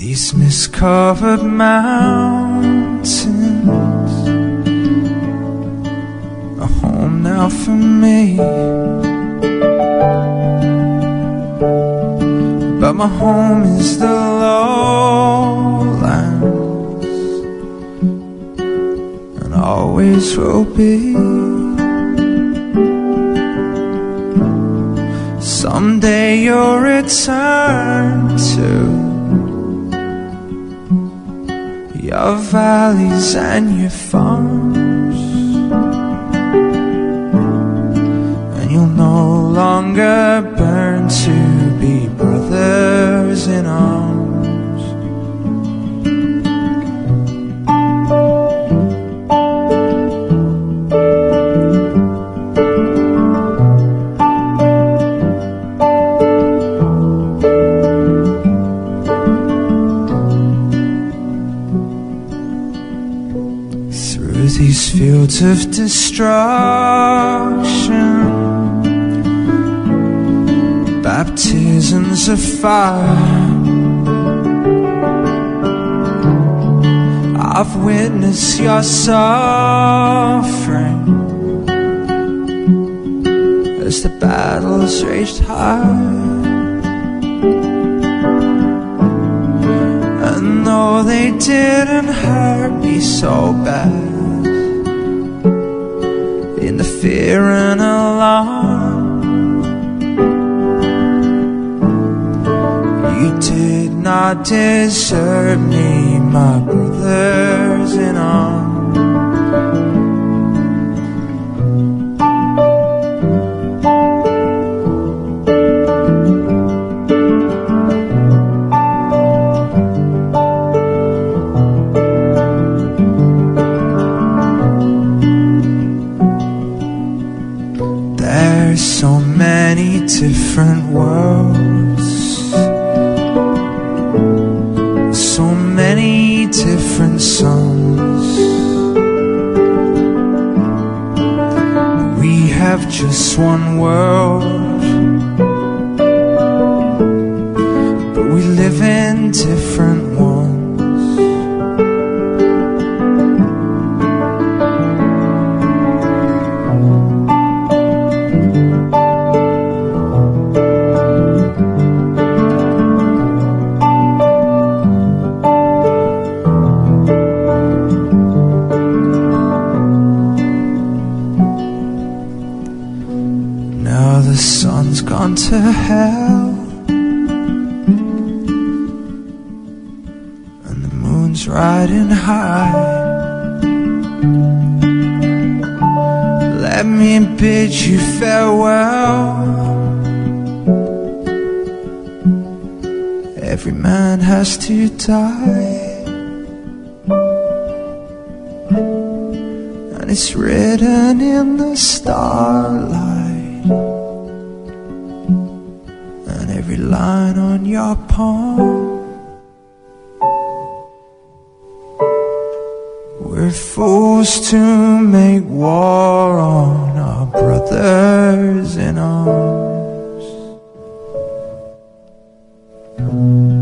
These mist-covered mountains are home now for me, but my home is the lowlands, and always will be. Someday you'll return to your valleys and your farms, and you'll no longer burn to be brothers in arms. These fields of destruction, baptisms of fire, I've witnessed your suffering as the battles raged high. And though they didn't hurt me so bad, in the fear and alarm, you did not desert me, my brothers in arms. There's so many different worlds, so many different suns. We have just one world, but we live in different ones. Now the sun's gone to hell, and the moon's riding high. Let me bid you farewell. Every man has to die, and it's written in the starlight, and every line on your palm. We're fools to make war on our brothers in arms.